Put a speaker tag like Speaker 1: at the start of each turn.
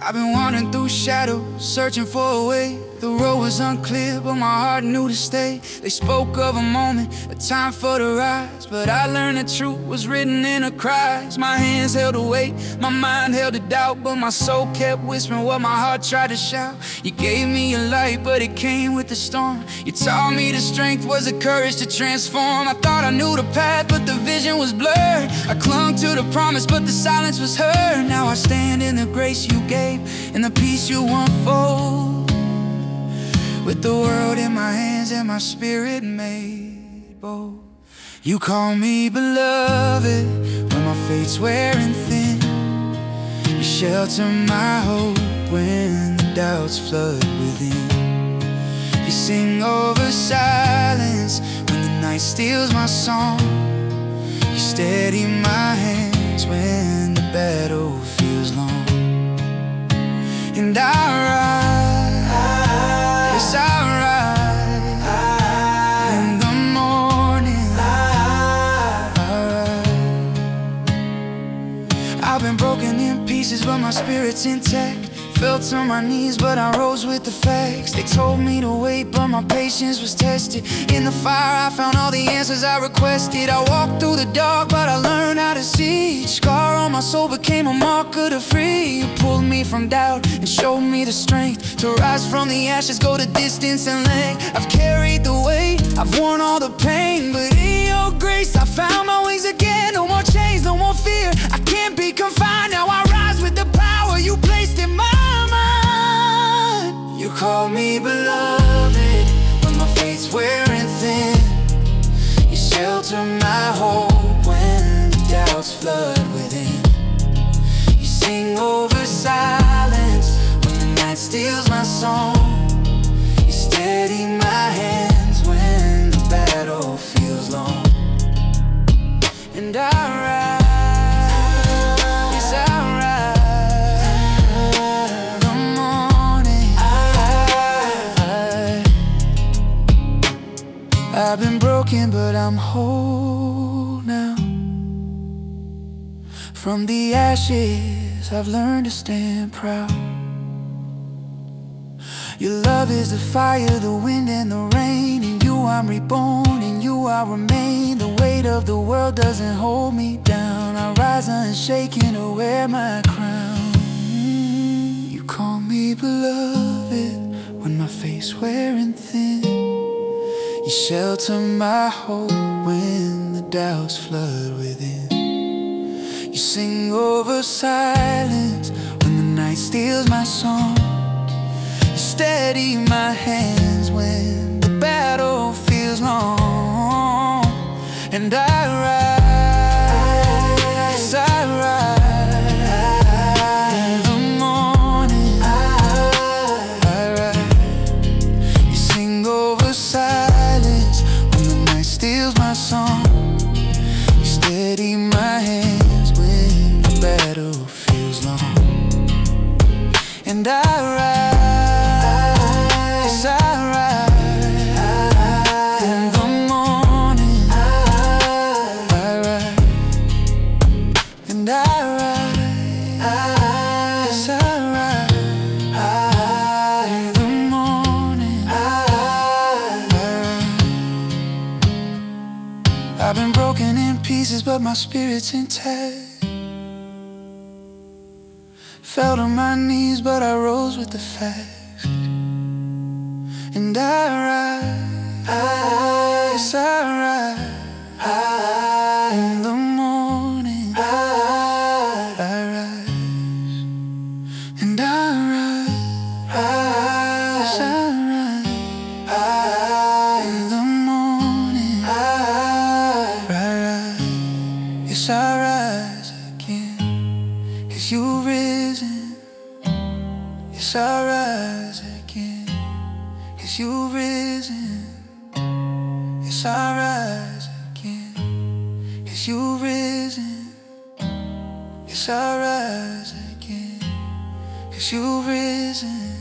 Speaker 1: I've been wandering through shadows, searching for a way. The road was unclear, but my heart knew to stay. They spoke of a moment, a time for the rise, but I learned the truth was written in the cries. My hands held the weight, my mind held the doubt, but my soul kept whispering what my heart tried to shout. You gave me a light, but it came with the storm. You taught me the strength was the courage to transform. I thought I knew the path, but the vision was blurred. I clung to the promise, but the silence was heard. Now I stand in the grace you gave, in the peace you unfold, with the world in my hands and my spirit made bold. You call me beloved when my faith's wearing thin. You shelter my hope when the doubts flood within. You sing over silence when the night steals my song. You steady my hands when the battle feels long. And I rise, yes I rise, in the morning I rise. I've been broken in pieces, but my spirit's intact. Fell to my knees, but I rose with the facts. They told me to wait, but my patience was tested. In the fire I found all the answers I requested. I walked through the dark, but I learned how to see. Each scar on my soul became a marker to free. You pulled me from doubt and showed me the strength to rise from the ashes, go the distance and length. I've carried the weight, I've worn all the pain, but in your grace I found my wings again. No more chains, no more fear, I can't be confined. Now I rise with the power you placed in my mind. You call me beloved when my faith's wearing thin. You shelter my hope when the doubts flood within. You sing over silence when the night steals my song. You steady my hands when the battle feels long. And I rise, yes I rise, the morning I've been broken, but I'm whole now. From the ashes I've learned to stand proud. Your love is the fire, the wind and the rain. In you I'm reborn, in you I remain. The weight of the world doesn't hold me down. I rise unshaken to wear my crown. You call me beloved when my faith's wearing thin. You shelter my hope when the doubts flood within. You sing over silence when the night steals my song. You steady my hands when the battle feels long. And I rise, I rise, in the morning I rise. You sing over silence when the night steals my song. You steady my hands when the battle feels long. And I rise, I rise, in the morning I rise. And I rise, yes I rise, in the morning I rise. I've been broken in pieces, but my spirit's intact. Fell to my knees, but I rose with the facts. And I rise, yes I rise, in the morning I rise. And I rise, yes I rise, in the morning I rise. Yes I rise again, 'cause you've risen. Yes I rise again, 'cause you've risen. Yes I rise again, 'cause you've risen. Yes I rise again, 'cause you've risen.